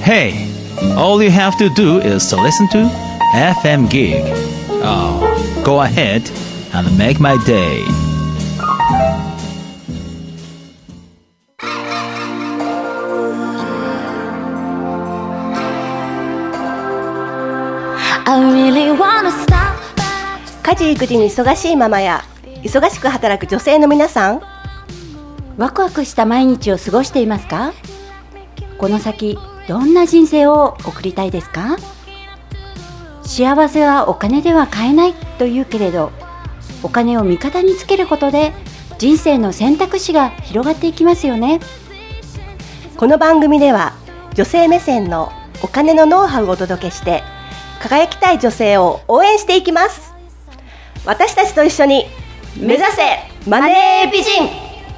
Hey, all you have to do is to listen to FM Gig. Oh, go ahead and make my day. I really wanna stop. 家事育児に忙しいママや忙しく働く女性の皆さん、 ワクワクした毎日を過ごしていますか？この先どんな人生を送りたいですか？幸せはお金では買えないというけれど、お金を味方につけることで人生の選択肢が広がっていきますよね。 この番組では女性目線のお金のノウハウをお届けして、輝きたい女性を応援していきます。私たちと一緒に目指せマネー美人。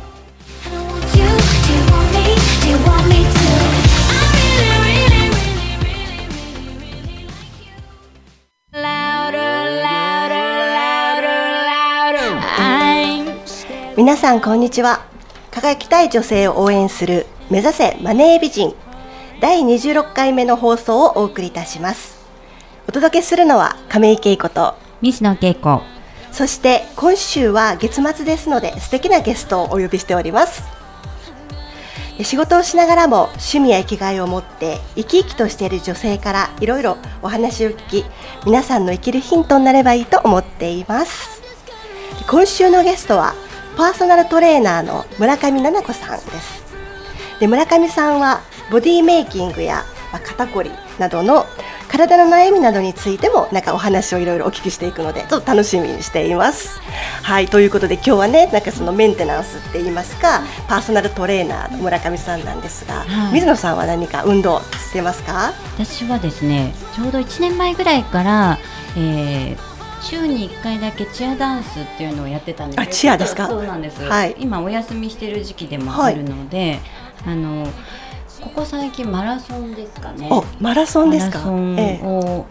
皆さんこんにちは。輝きたい女性を応援する目指せマネー美人第26回目の放送をお送りいたします。お届けするのは亀井恵子と西野恵子。 そして今週は月末ですので素敵なゲストをお呼びしております。仕事をしながらも趣味や生きがいを持って生き生きとしている女性からいろいろお話を聞き、皆さんの生きるヒントになればいいと思っています。今週のゲストはパーソナルトレーナーの村上奈々子さんです。で、村上さんはボディメイキングや肩こりなどの体の悩みなどについてもお話をいろいろお聞きしていくので、ちょっと楽しみにしています。はい、ということで今日はね、そのメンテナンスって言いますか、パーソナルトレーナーの村上さんなんですが、水野さんは何か運動してますか？ 私はですね、ちょうど1年前ぐらいから、週に1回だけチアダンスっていうのをやってたんです。 チアですか？ そうなんです、 はい、 今お休みしてる時期でもあるので、ここ最近マラソンですかね。 マラソンですか？ マラソンを、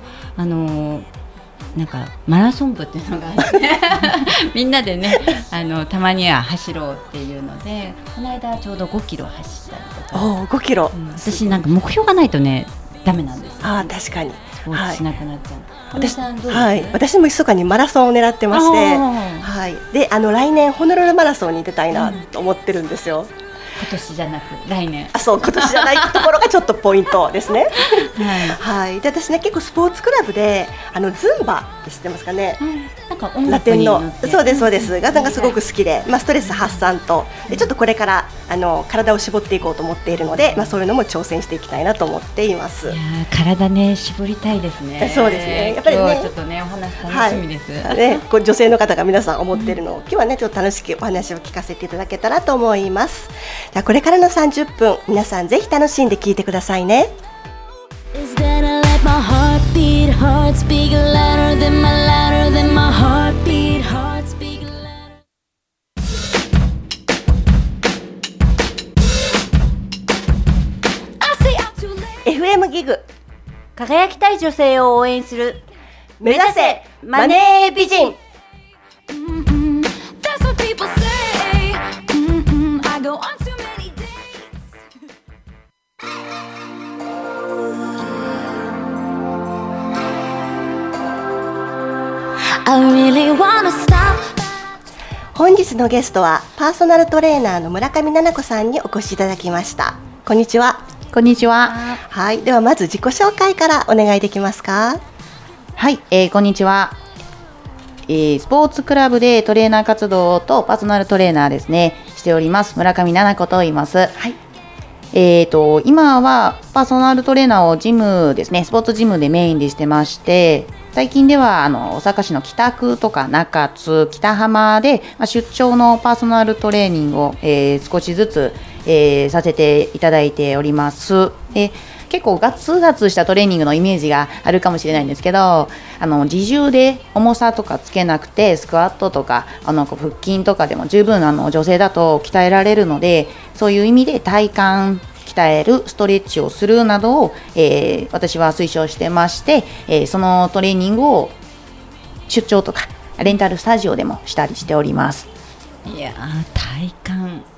マラソン部っていうのがあってみんなでね、たまには走ろうっていうので、この間ちょうど5キロ走ったりとか。 5キロ、 私目標がないとねダメなんですよ、ね。 確かにスポーツしなくなっちゃう。 私も密かにマラソンを狙ってまして、で来年ホノルルマラソンに出たいなと思ってるんですよ。 今年じゃなく来年。 そう、今年じゃないところがちょっとポイントですね。で、私ね、結構スポーツクラブでズンバって知ってますかね？ラテンの、そうですそうです、がすごく好きで、ストレス発散とで、ちょっとこれから体を絞っていこうと思っているので、そういうのも挑戦していきたいなと思っています。 いや体ね、絞りたいですね。 そうですね、やっぱりね、 今日はちょっとね、お話楽しみです、 女性の方が皆さん思っているのを、今日はねちょっと楽しくお話を聞かせていただけたらと思います。じゃあこれからの30分、皆さんぜひ楽しんで聞いてくださいね。FM ギグ、 輝きたい女性を応援する目指せマネー美人。本日のゲストはパーソナルトレーナーの村上奈々子さんにお越しいただきました。こんにちは。 こんにちは。 はい、ではまず自己紹介からお願いできますか？ はい、こんにちは。スポーツクラブでトレーナー活動とパーソナルトレーナーですね、しております村上奈々子と言います。はい。今はパーソナルトレーナーをジムですね、スポーツジムでメインでしてまして、最近では大阪市の北区とか中津、北浜で、出張のパーソナルトレーニングを、少しずつ、させていただいております。結構ガツガツしたトレーニングのイメージがあるかもしれないんですけど、自重で重さとかつけなくて、スクワットとか腹筋とかでも十分女性だと鍛えられるので、そういう意味で体幹鍛えるストレッチをするなどを、私は推奨してまして、そのトレーニングを出張とかレンタルスタジオでもしたりしております。 いや体幹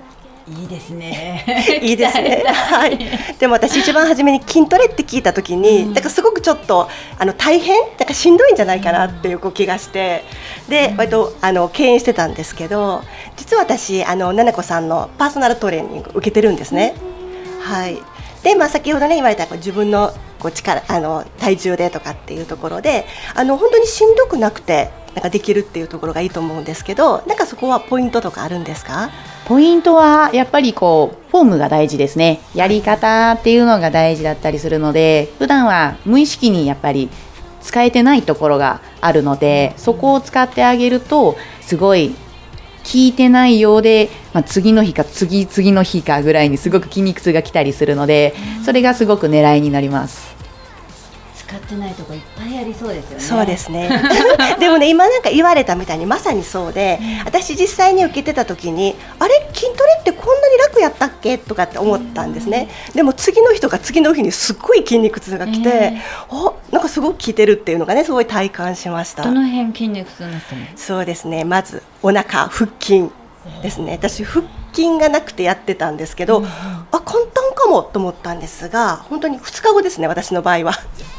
いいですねいいですね、はい、でも私一番初めに筋トレって聞いた時に、だからすごくちょっと大変だからしんどいんじゃないかなっていう気がして、で割と敬遠してたんですけど、実は私ななこさんのパーソナルトレーニング受けてるんですね。はい。で、先ほどね言われた自分の力体重でとかっていうところで本当にしんどくなくてなんかできるっていうところがいいと思うんですけど、なんかそこはポイントとかあるんですか？ ポイントはやっぱりフォームが大事ですね。やり方っていうのが大事だったりするので、普段は無意識にやっぱり使えてないところがあるので、そこを使ってあげるとすごい効いてないようで、次の日か次々の日かぐらいにすごく筋肉痛が来たりするので、それがすごく狙いになります。 使ってないとこいっぱいありそうですよね。 そうですねでもね、今なんか言われたみたいにまさにそうで、私実際に受けてた時にあれ筋トレってこんなに楽やったっけとかって思ったんですね。でも次の日とか次の日にすっごい筋肉痛が来て、なんかすごく効いてるっていうのがね、すごい体感しました。 どの辺筋肉痛になったの？ そうですね、まずお腹、腹筋ですね。私腹筋がなくてやってたんですけど、簡単かもと思ったんですが、本当に2日後ですね、私の場合は。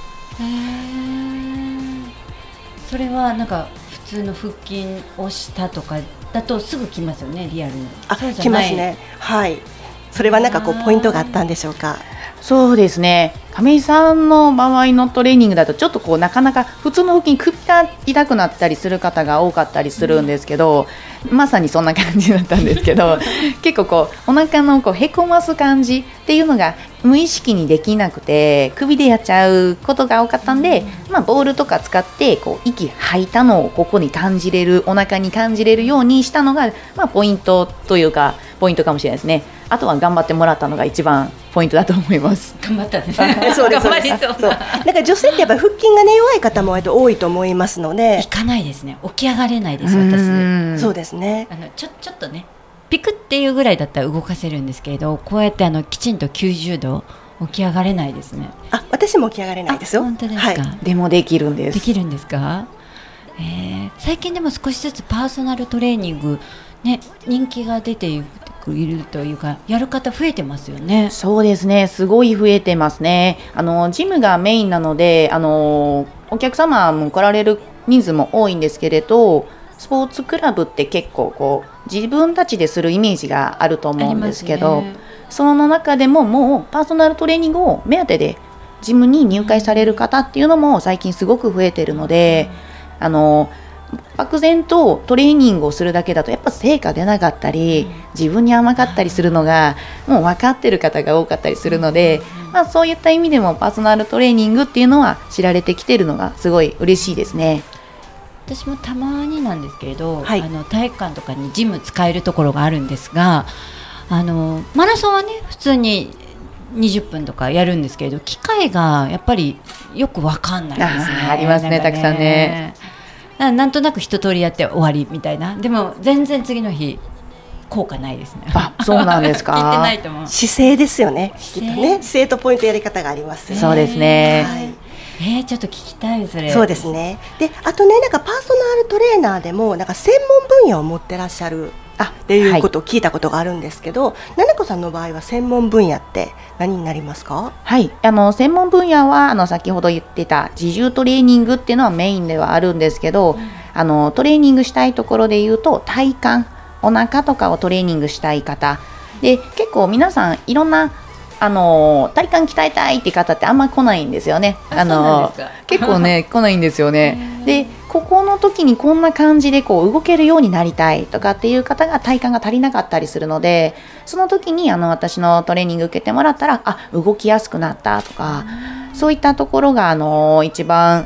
それはなんか普通の腹筋をしたとかだとすぐ来ますよね、リアルに。 来ますね。はい。それはなんかポイントがあったんでしょうか？ そうですね、亀井さんの場合のトレーニングだとちょっとなかなか普通の腹筋首が痛くなったりする方が多かったりするんですけど、まさにそんな感じだったんですけど結構お腹のへこます感じっていうのが無意識にできなくて首でやっちゃうことが多かったんで、ボールとか使って息吐いたのをここに感じれる、お腹に感じれるようにしたのが、ポイントというかポイントかもしれないですね。あとは頑張ってもらったのが一番ポイントだと思います。 頑張ったんですね。 そうです、そうです。そう。なんか女性ってやっぱり腹筋がね弱い方も多いと思いますので。 いかないですね。起き上がれないです、私。 そうですね。 ちょっとね、ピクっていうぐらいだったら動かせるんですけれど、こうやってきちんと90度起き上がれないですね。 私も起き上がれないですよ。 本当ですか？はい、 でもできるんです。 できるんですか？最近でも少しずつパーソナルトレーニングね、人気が出ているというか、やる方増えてますよね。 そうですね、すごい増えてますね。ジムがメインなのでお客様も来られる人数も多いんですけれど、スポーツクラブって結構自分たちでするイメージがあると思うんですけど、その中でももうパーソナルトレーニングを目当てでジムに入会される方っていうのも最近すごく増えているので、漠然とトレーニングをするだけだとやっぱ成果出なかったり、自分に甘かったりするのがもう分かってる方が多かったりするので、そういった意味でもパーソナルトレーニングっていうのは知られてきているのがすごい嬉しいですね。 私もたまになんですけれど、体育館とかにジム使えるところがあるんですが、マラソンはね普通に20分とかやるんですけれど、機械がやっぱりよく分かんないですね。 ありますね、たくさんね。 なんとなく一通りやって終わりみたいな。でも全然次の日効果ないですね。 そうなんですか？ 聞いてないと思う。 姿勢ですよね。きっとね、姿勢とポイントやり方がありますね。 そうですね。 ちょっと聞きたい、それ。 そうですね。で、あとね、なんかパーソナルトレーナーでもなんか専門分野を持ってらっしゃるっていうことを聞いたことがあるんですけど、ななこさんの場合は専門分野って何になりますか？ はい、専門分野は先ほど言ってた自重トレーニングっていうのはメインではあるんですけど、トレーニングしたいところで言うと体幹、お腹とかをトレーニングしたい方で、結構皆さんいろんな体幹鍛えたいって方ってあんま来ないんですよね。結構ね来ないんですよね。で、ここの時にこんな感じで動けるようになりたいとかっていう方が体幹が足りなかったりするので、その時に私のトレーニング受けてもらったら動きやすくなったとか、そういったところが一番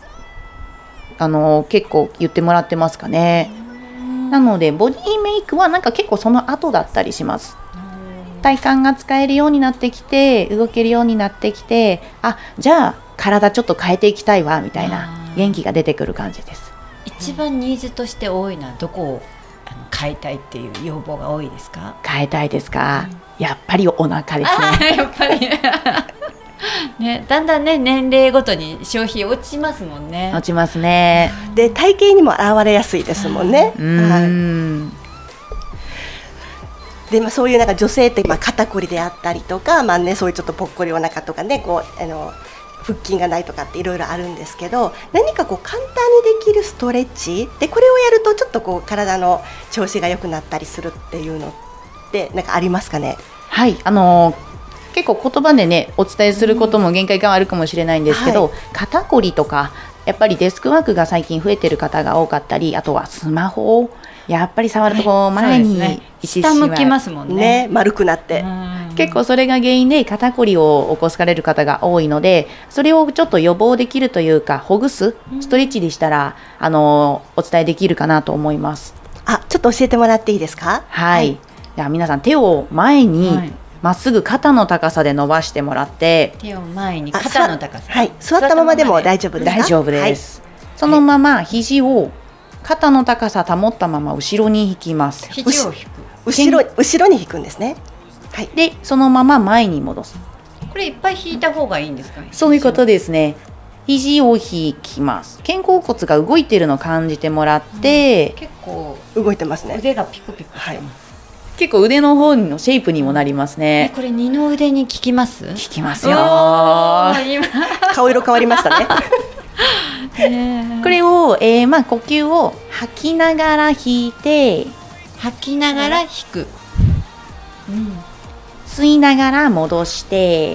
結構言ってもらってますかね。なのでボディメイクはなんか結構その後だったりします。体幹が使えるようになってきて、動けるようになってきて、じゃあ体ちょっと変えていきたいわみたいな元気が出てくる感じです。 一番ニーズとして多いのはどこを変えたいっていう要望が多いですか？ 変えたいですか？やっぱりお腹ですね。 やっぱりね、だんだんね年齢ごとに消費落ちますもんね。 落ちますね。 で、体型にも現れやすいですもんね。 でそういうなんか女性って肩こりであったりとか、そういうちょっとぽっこりお腹とかね、腹筋がないとかっていろいろあるんですけど、何か簡単にできるストレッチでこれをやるとちょっと体の調子が良くなったりするっていうのってなんかありますかね？ はい、結構言葉でねお伝えすることも限界があるかもしれないんですけど、肩こりとかやっぱりデスクワークが最近増えてる方が多かったり、あとはスマホをやっぱり触ると前に行ってしまう、 下向きますもんね、 丸くなって結構それが原因で肩こりを起こされる方が多いので、それをちょっと予防できるというかほぐすストレッチでしたらお伝えできるかなと思います。 ちょっと教えてもらっていいですか？ はい、では皆さん手を前にまっすぐ肩の高さで伸ばしてもらって、 手を前に肩の高さ、 座ったままでも大丈夫ですか？ 大丈夫です、そのまま肘を肩の高さ保ったまま後ろに引きます。 肘を引く、 後ろに引くんですね。 でそのまま前に戻す。 これいっぱい引いた方がいいんですか？ そういうことですね。肘を引きます。肩甲骨が動いているのを感じてもらって、 結構動いてますね。 腕がピクピクしてます、 結構腕の方のシェイプにもなりますね。 これ二の腕に効きます？効きますよ。 顔色変わりましたね。 これを、呼吸を吐きながら引いて、 吐きながら引く、 吸いながら戻して、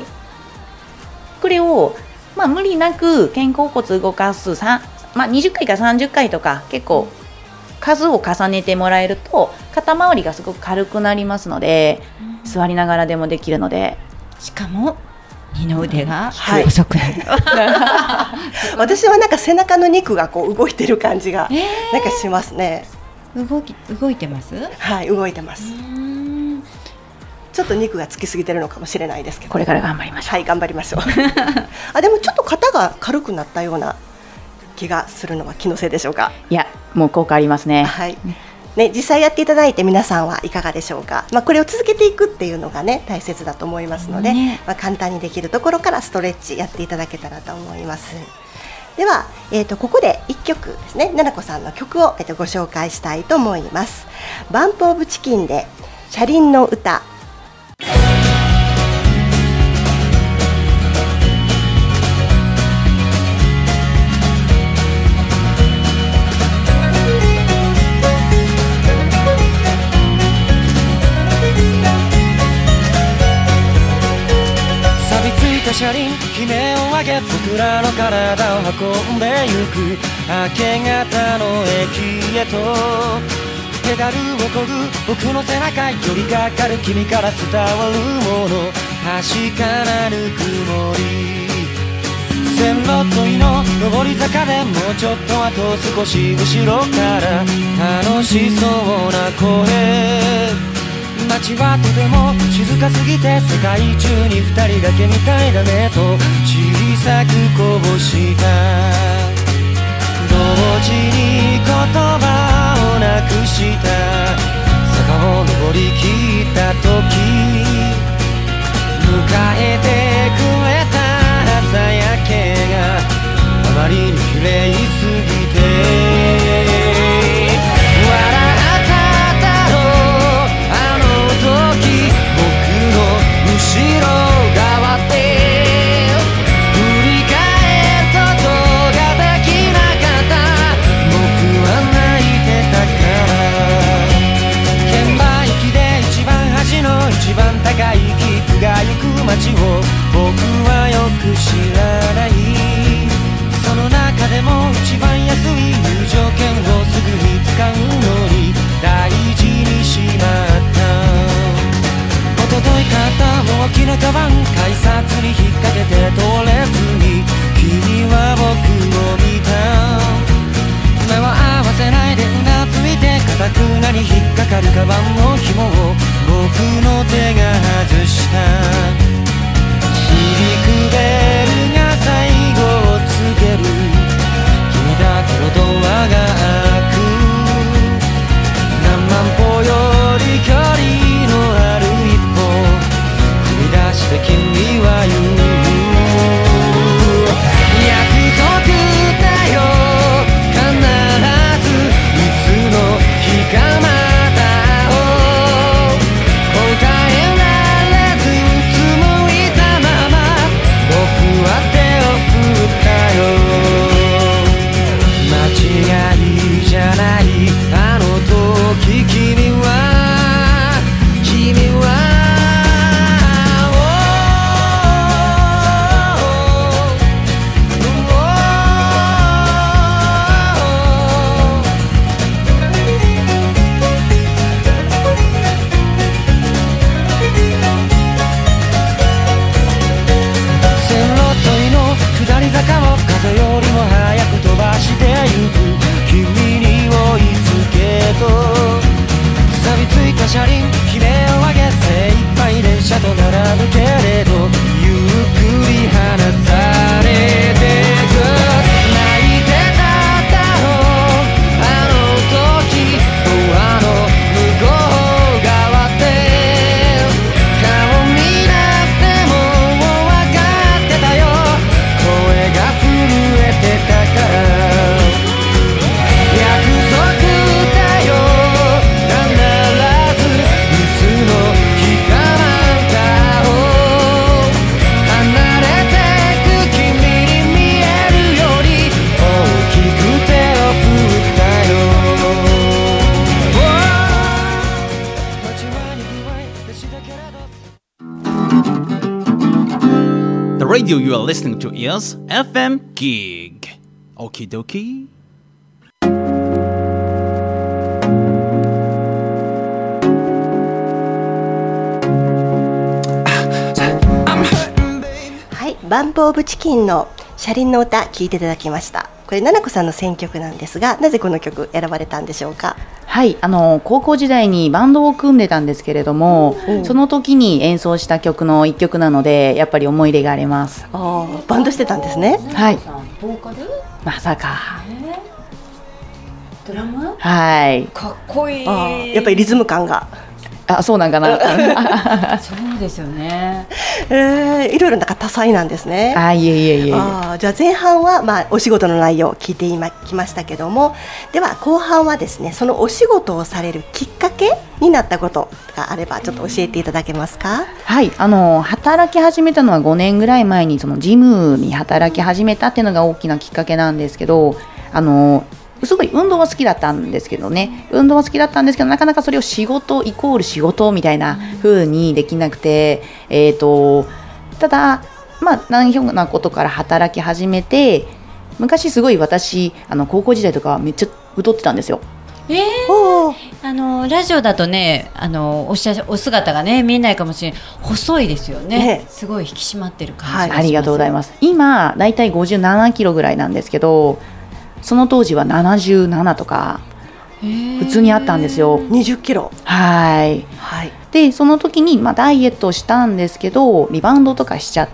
これを、無理なく肩甲骨動かす20回か30回とか結構数を重ねてもらえると肩周りがすごく軽くなりますので、座りながらでもできるので、 しかも二の腕が細くなる、 私はなんか背中の肉が動いてる感じがなんかしますね。 動いてます？ はい、動いてます。ちょっと肉がつきすぎてるのかもしれないですけど、 これから頑張りましょう。 はい、頑張りましょう。でもちょっと肩が軽くなったような気がするのは気のせいでしょうか？ いや、もう効果ありますね。 実際やっていただいて皆さんはいかがでしょうか？これを続けていくっていうのがね大切だと思いますので、簡単にできるところからストレッチやっていただけたらと思います。では、ここで1曲ですね、ななこさんの曲を、ご紹介したいと思います。バンプオブチキンで車輪の歌。 車輪悲鳴を上げ僕らの体を運んでゆく明け方の駅へとペダルを漕ぐ僕の背中寄りかかる君から伝わるもの端からぬくもり線路沿いの上り坂でもうちょっとあと少し後ろから楽しそうな声街はとても静かすぎて世界中に二人だけみたいだねと小さくこぼした同時に言葉をなくした坂を登り切った時迎えてくれた朝焼けがあまりに綺麗すぎて後ろ側で振り返ることができなかった僕は泣いてたから券売機で一番端の一番高い切符が行く街を僕はよく知らないその中でも一番安い入場券をすぐに使うのに大事にしまった一昨日買った大きなカバン改札に引っ掛けて通れずに君は僕を見た目は合わせないでうなずいて固くなに引っかかるカバンの紐を僕の手が外した響くベルが最後を告げる君だけのドアが開く何万歩より距離のあるして君は言う約束だよ必ずいつの日かまた会おう The radio you are listening to is FM Gig. Okie dokie. はい、バンプオブチキンの車輪の歌聴いていただきました。これななこさんの選曲なんですが、なぜこの曲選ばれたんでしょうか？ はい、高校時代にバンドを組んでたんですけれども、その時に演奏した曲の一曲なので、やっぱり思い入れがあります。 バンドしてたんですね。 はい。 ボーカル？ まさか。 ドラム？ はい。 かっこいい。 やっぱりリズム感が。 そうなんかな。 そうですよね。 いろいろなんか多彩なんですね。 いえ。 じゃあ前半はお仕事の内容を聞いてきましたけども、では後半はですね、そのお仕事をされるきっかけになったことがあればちょっと教えていただけますか？ はい、働き始めたのは5年ぐらい前にそのジムに働き始めたっていうのが大きなきっかけなんですけど、すごい運動は好きだったんですけどね、なかなかそれを仕事イコール仕事みたいな風にできなくて、ただ何ひょんなことから働き始めて、昔すごい私高校時代とかめっちゃ太ってたんですよ。 ラジオだとね、お姿がね見えないかもしれない、細いですよね。すごい引き締まってる感じがします。 ありがとうございます。今だいたい57キロぐらいなんですけど、その当時は77とか普通にあったんですよ。 20キロ。 はい。でその時にダイエットをしたんですけど、リバウンドとかしちゃって、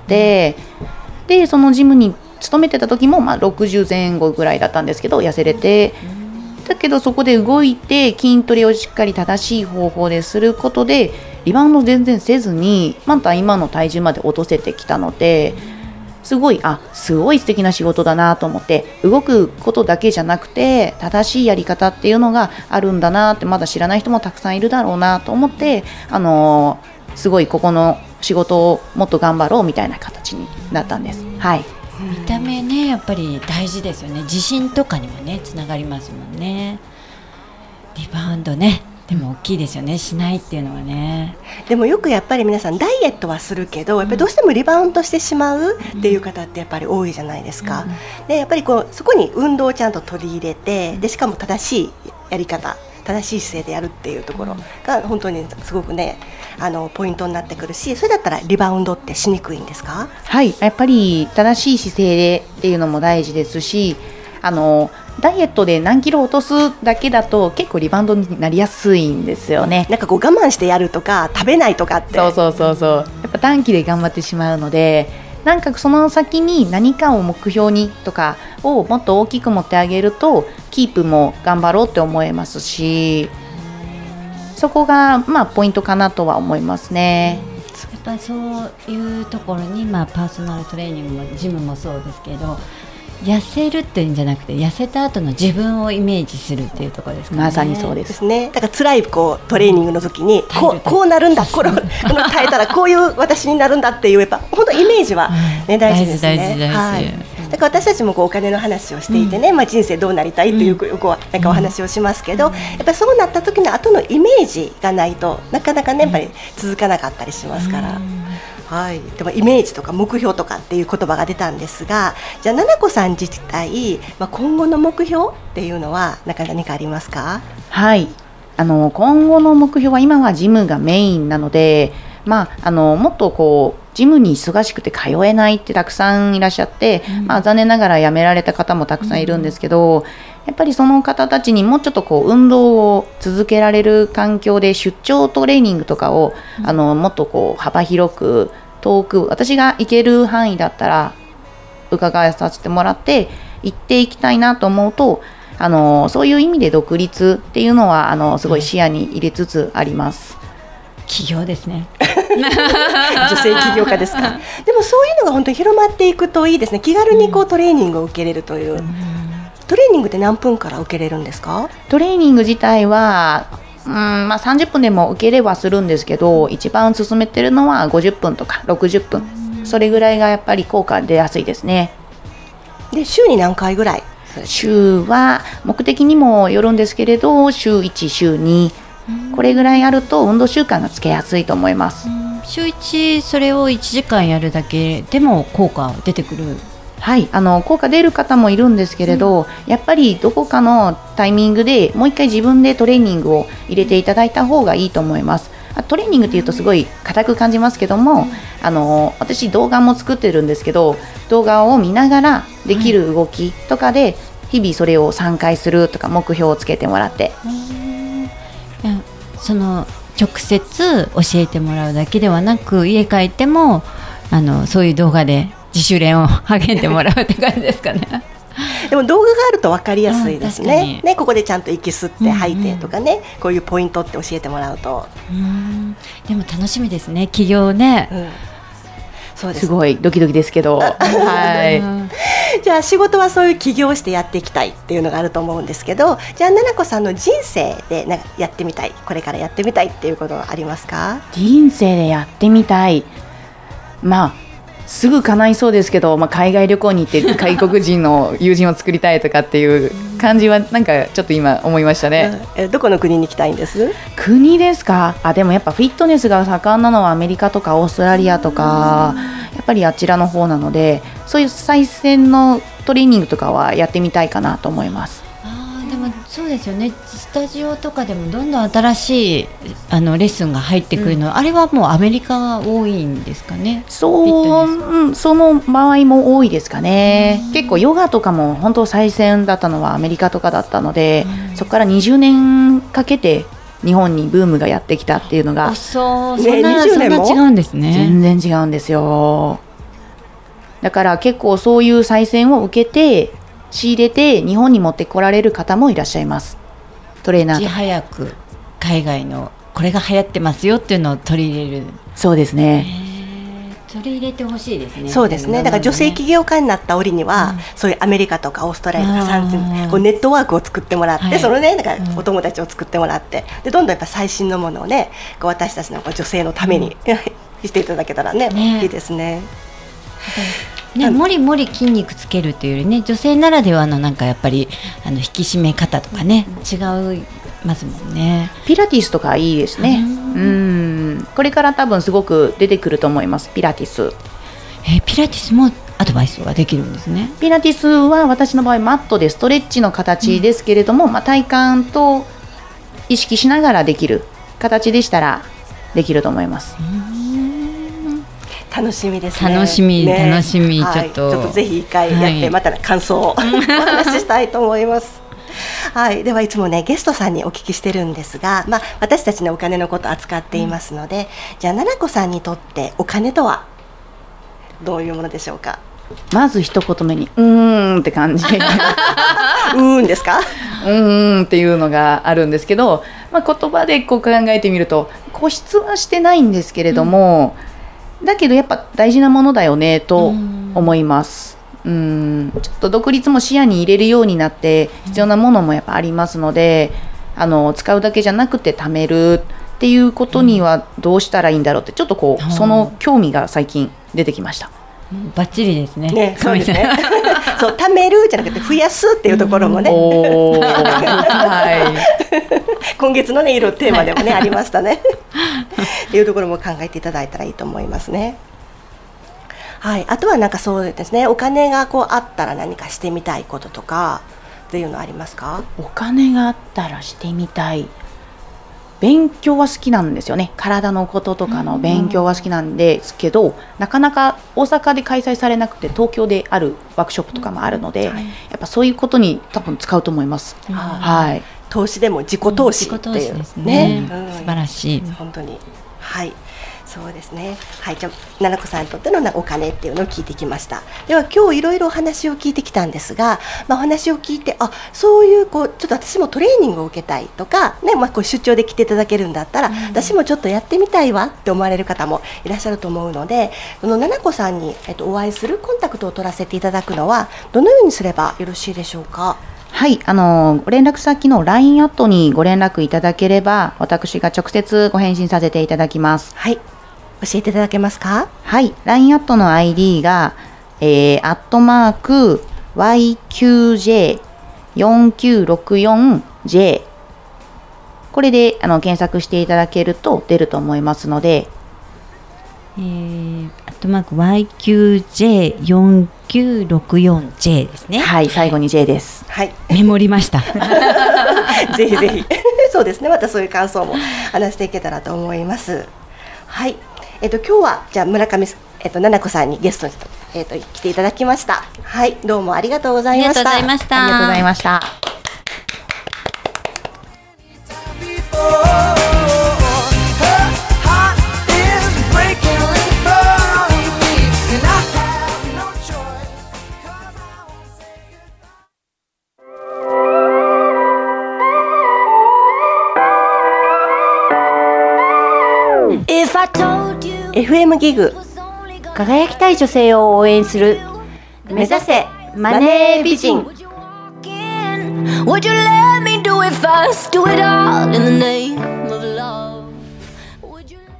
でそのジムに勤めてた時も60前後ぐらいだったんですけど、痩せれて、だけどそこで動いて筋トレをしっかり正しい方法ですることでリバウンド全然せずにまた今の体重まで落とせてきたので、すごい素敵な仕事だなと思って、動くことだけじゃなくて正しいやり方っていうのがあるんだなって、まだ知らない人もたくさんいるだろうなと思って、すごいここの仕事をもっと頑張ろうみたいな形になったんです。はい。 見た目ね、やっぱり大事ですよね。自信とかにもねつながりますもんね。リバウンドね、でも大きいですよね、しないっていうのはね。 でもよくやっぱり皆さんダイエットはするけど、やっぱりどうしてもリバウンドしてしまうっていう方ってやっぱり多いじゃないですか。でやっぱりそこに運動をちゃんと取り入れて、でしかも正しいやり方、正しい姿勢でやるっていうところが本当にすごくね、ポイントになってくるし、それだったらリバウンドってしにくいんですか？ はい、やっぱり正しい姿勢でっていうのも大事ですし、ダイエットで何キロ落とすだけだと結構リバウンドになりやすいんですよね。 なんか我慢してやるとか食べないとかって、 そうやっぱ短期で頑張ってしまうので、なんかその先に何かを目標にとかをもっと大きく持ってあげるとキープも頑張ろうって思えますし、そこがポイントかなとは思いますね。 やっぱりそういうところに、パーソナルトレーニングもジムもそうですけど、痩せるっていうんじゃなくて、痩せた後の自分をイメージするっていうところですかね。 まさにそうですね。だから辛いトレーニングの時にこうなるんだ、この耐えたらこういう私になるんだっていう、やっぱ本当イメージは、ね、大事ですね。 大事。 だから私たちもお金の話をしていてね、人生どうなりたいというなんかお話をしますけど、やっぱりそうなった時の後のイメージがないとなかなかね、やっぱり続かなかったりしますから。でもイメージとか目標とかっていう言葉が出たんですが、じゃあななこさん自体、今後の目標っていうのは何かありますか？ はい、今後の目標は、今はジムがメインなので、もっとジムに忙しくて通えないってたくさんいらっしゃって、残念ながら辞められた方もたくさんいるんですけど、やっぱりその方たちにもうちょっと運動を続けられる環境で、出張トレーニングとかをもっと幅広く遠く私が行ける範囲だったら伺いさせてもらって行っていきたいなと思うと、そういう意味で独立っていうのはすごい視野に入れつつあります。 起業ですね。 女性起業家ですか？でもそういうのが本当に広まっていくといいですね。気軽にトレーニングを受けれるという。トレーニングって何分から受けれるんですか？ トレーニング自体は30分でも受ければするんですけど、一番勧めてるのは50分とか60分、それぐらいがやっぱり効果出やすいですね。 で週に何回ぐらい？ 週は目的にもよるんですけれど、週1週2、これぐらいあると運動習慣がつけやすいと思います。 週1それを1時間やるだけでも効果出てくる？ はい、効果出る方もいるんですけれど、やっぱりどこかのタイミングでもう一回自分でトレーニングを入れていただいた方がいいと思います。トレーニングっていうとすごい硬く感じますけども、私動画も作ってるんですけど、動画を見ながらできる動きとかで日々それを3回するとか目標をつけてもらって、 その直接教えてもらうだけではなく、家帰ってもそういう動画で自主練を励んでもらうって感じですかね。 でも動画があると分かりやすいですね。ここでちゃんと息吸って吐いてとかね、こういうポイントって教えてもらうと。 でも楽しみですね、起業ね。 そうです。 すごいドキドキですけど、はい。 じゃあ仕事はそういう起業してやっていきたいっていうのがあると思うんですけど、じゃあななこさんの人生でなんかやってみたい、これからやってみたいっていうことはありますか？ 人生でやってみたい、すぐ叶いそうですけど、海外旅行に行って外国人の友人を作りたいとかっていう感じはなんかちょっと今思いましたね。 どこの国に行きたいんです？ 国ですか？でもやっぱフィットネスが盛んなのはアメリカとかオーストラリアとか、やっぱりあちらの方なので、そういう最先のトレーニングとかはやってみたいかなと思います。 でもそうですよね、スタジオとかでもどんどん新しいレッスンが入ってくるの、あれはもうアメリカが多いんですかね？ その場合も多いですかね。結構ヨガとかも本当最先だったのはアメリカとかだったので、そこから20年かけて日本にブームがやってきたっていうのが、 そんな違うんですね。 全然違うんですよ。だから結構そういう再選を受けて仕入れて日本に持ってこられる方もいらっしゃいます。トレーナーとか。 いち早く海外のこれが流行ってますよっていうのを取り入れる。 そうですね。 取り入れてほしいですね。 そうですね。だから女性起業家になった折には、そういうアメリカとかオーストラリアとかこうネットワークを作ってもらって、そのね、だからお友達を作ってもらって、でどんどんやっぱ最新のものをね、こう私たちの女性のために、していただけたらね、いいですね。 もりもり筋肉つけるというよりね、女性ならではのなんかやっぱり引き締め方とかね、違いますもんね。 ピラティスとかいいですね。これから多分すごく出てくると思います。ピラティス。 ピラティスもアドバイスができるんですね。 ピラティスは私の場合マットでストレッチの形ですけれども、体幹と意識しながらできる形でしたらできると思います。 楽しみですね。 楽しみ、ちょっとぜひ一回やって、また感想をお話ししたいと思います。ではいつもねゲストさんにお聞きしてるんですが、私たちのお金のことを扱っていますので、じゃあななこさんにとってお金とはどういうものでしょうか？ まず一言目にって感じですか？ っていうのがあるんですけど、言葉でこう考えてみると固執はしてないんですけれども、だけどやっぱ大事なものだよねと思います。ちょっと独立も視野に入れるようになって必要なものもやっぱありますので、使うだけじゃなくて貯めるっていうことにはどうしたらいいんだろうって、ちょっとこうその興味が最近出てきました。 バッチリですね。 そうですね。そう、貯めるじゃなくて増やすっていうところもね。今月のね色テーマでもねありましたね。っていうところも考えていただいたらいいと思いますね。あとはなんかそうですね、お金がこうあったら何かしてみたいこととかっていうのありますか？ お金があったらしてみたい。勉強は好きなんですよね。体のこととかの勉強は好きなんですけど、なかなか大阪で開催されなくて東京であるワークショップとかもあるので、やっぱそういうことに多分使うと思います。 投資でも自己投資っていうね、素晴らしい。 本当にそうですね。じゃあななこさんにとってのお金っていうのを聞いてきました。では今日いろいろお話を聞いてきたんですが、お話を聞いてそういうちょっと私もトレーニングを受けたいとかね、こう出張で来ていただけるんだったら、私もちょっとやってみたいわって思われる方もいらっしゃると思うので、そのななこさんに、お会いするコンタクトを取らせていただくのはどのようにすればよろしいでしょうか？ ご連絡先の LINE アットにご連絡いただければ、私が直接ご返信させていただきます。 教えていただけますか ？LINE アットの ID が、@YQJ4964J、 これで検索していただけると出ると思いますので、 @YQJ4964J ですね。 はい、最後に J です。 はい、 メモりました。 ぜひぜひそうですね、またそういう感想も話していけたらと思います。はい、今日はじゃあ村上奈々子さんにゲストに、来ていただきました。はい、どうもありがとうございました。 ありがとうございました。 ありがとうございました。 FM ギグ、 輝きたい女性を応援する目指せマネー美人。 Would you let me do it first? Do it all in the name of love. Would you...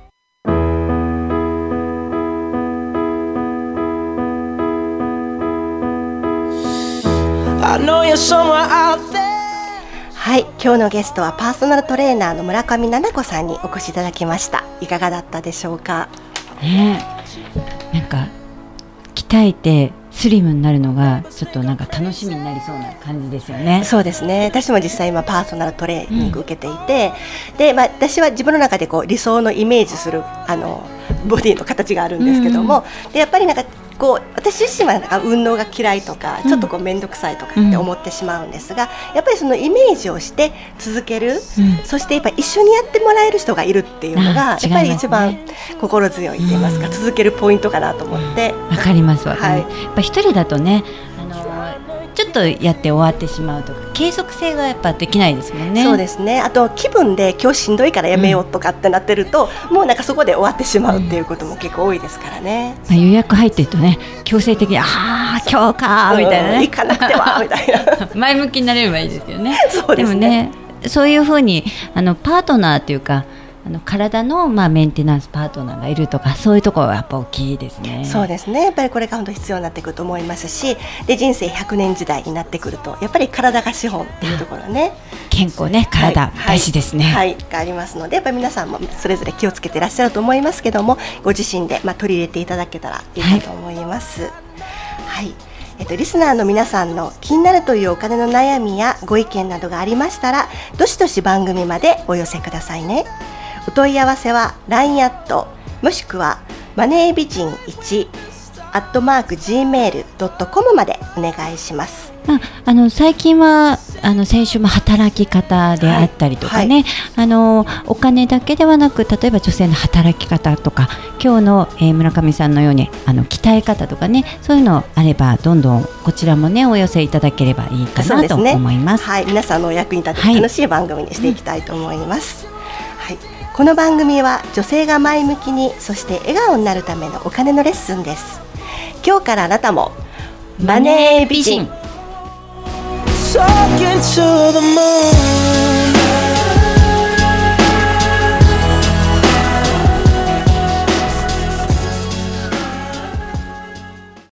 I know you're somewhere out there. はい、今日のゲストはパーソナルトレーナーの村上奈々子さんにお越しいただきました。いかがだったでしょうか。 ねえ、なんか鍛えてスリムになるのがちょっとなんか楽しみになりそうな感じですよね。 そうですね、私も実際今パーソナルトレーニング受けていて、で、私は自分の中でこう理想のイメージするボディの形があるんですけども、でやっぱりなんかこう私自身はなんか運動が嫌いとか、ちょっとこう面倒くさいとかって思ってしまうんですが、やっぱりそのイメージをして続ける、そしてやっぱり一緒にやってもらえる人がいるっていうのが、やっぱり一番心強いと言いますか、続けるポイントかなと思って。 わかりますわ、 はい、 やっぱ一人だとね、ちょっとやって終わってしまうとか継続性がやっぱできないですもんね。 そうですね、あと気分で今日しんどいからやめようとかってなってると、もうなんかそこで終わってしまうっていうことも結構多いですからね。 予約入ってるとね、強制的に今日かみたいなね、 行かなくてはみたいな前向きになれればいいですけどね。 そうですね。 でもね、そういうふうにパートナーというか体のメンテナンスパートナーがいるとか、そういうところはやっぱ大きいですね。 そうですね、やっぱりこれが本当必要になってくると思いますし、で人生100年時代になってくるとやっぱり体が資本っていうところね、 健康ね、体、大事ですね。 はい、がありますので、やっぱり皆さんもそれぞれ気をつけていらっしゃると思いますけども、ご自身で取り入れていただけたらいいかと思います。はい、リスナーの皆さんの気になるというお金の悩みやご意見などがありましたら、どしどし番組までお寄せくださいね。お問い合わせは LINE アットもしくはマネー美人1@gmail.com までお願いします。 最近は先週も働き方であったりとかね、お金だけではなく、例えば女性の働き方とか、今日の、村上さんのように鍛え方とかね、そういうのあればどんどんこちらもねお寄せいただければいいかなと思います。 はい、皆さんのお役に立てる楽しい番組にしていきたいと思います。はい、この番組は女性が前向きに、そして笑顔になるためのお金のレッスンです。今日からあなたもマネー美人。 Talking to the moon.